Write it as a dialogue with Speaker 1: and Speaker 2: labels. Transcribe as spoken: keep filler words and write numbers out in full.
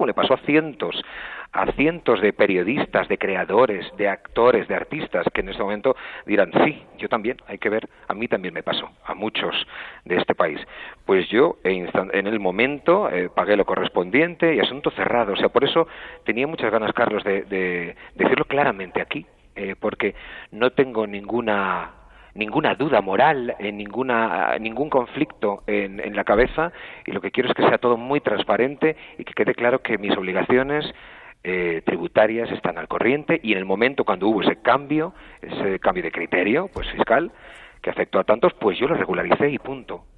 Speaker 1: como le pasó a cientos, a cientos de periodistas, de creadores, de actores, de artistas, que en este momento dirán, sí, yo también, hay que ver, a mí también me pasó, a muchos de este país. Pues yo, en el momento, eh, pagué lo correspondiente y asunto cerrado. O sea, por eso tenía muchas ganas, Carlos, de, de decirlo claramente aquí, eh, porque no tengo ninguna ninguna duda moral, en ninguna ningún conflicto en, en la cabeza, y lo que quiero es que sea todo muy transparente y que quede claro que mis obligaciones eh, tributarias están al corriente, y en el momento cuando hubo ese cambio, ese cambio de criterio, pues fiscal, que afectó a tantos, pues yo lo regularicé y punto.